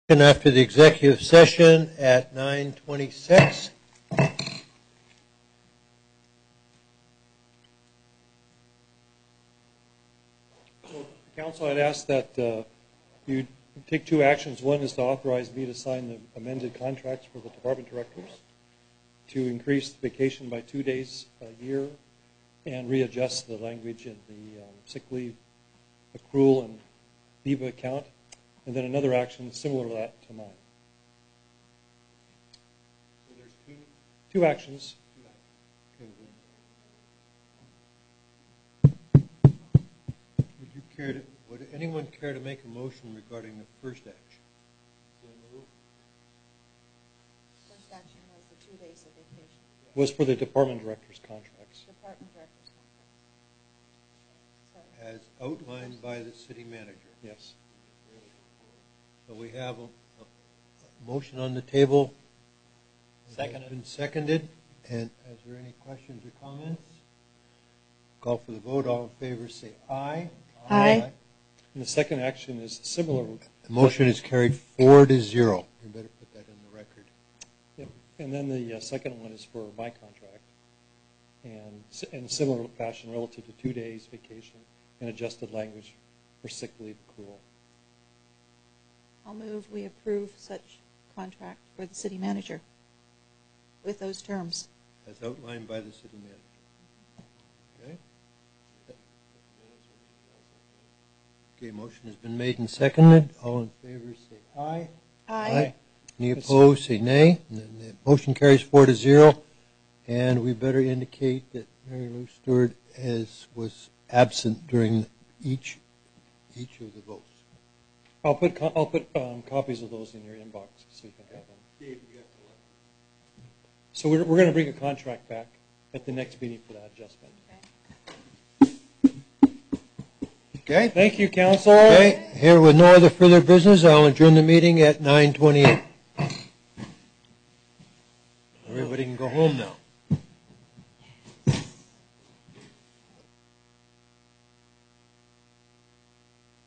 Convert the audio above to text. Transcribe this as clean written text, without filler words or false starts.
And after the executive session at 9:26. Council, I'd ask that you take two actions. One is to authorize me to sign the amended contracts for the department directors to increase the vacation by 2 days a year and readjust the language in the sick leave accrual and VEBA account. And then another action similar to that to mine. So there's two actions. Would anyone care to make a motion regarding the first action? First action was the 2 days of vacation. Was for the department directors' contracts. Department directors' contracts. As outlined by the city manager. Yes. So we have a motion on the table. Seconded. It's been seconded. And is there any questions or comments? Call for the vote. All in favor say aye. Aye. And the second action is similar. The motion is carried 4-0. You better put that in the record. Yep. And then the second one is for my contract. And in similar fashion relative to 2 days vacation and adjusted language for sick leave accrual. I'll move we approve such contract for the city manager with those terms. As outlined by the city manager. Okay. Okay, motion has been made and seconded. All in favor say aye. Aye. Any opposed say nay. And then the motion carries 4-0. And we better indicate that Mary Lou Stewart was absent during each of the votes. I'll put copies of those in your inbox so you can have them. So we're going to bring a contract back at the next meeting for that adjustment. Okay. Thank you, Council. Okay. Here with no other further business, I'll adjourn the meeting at 9:28. Everybody can go home now.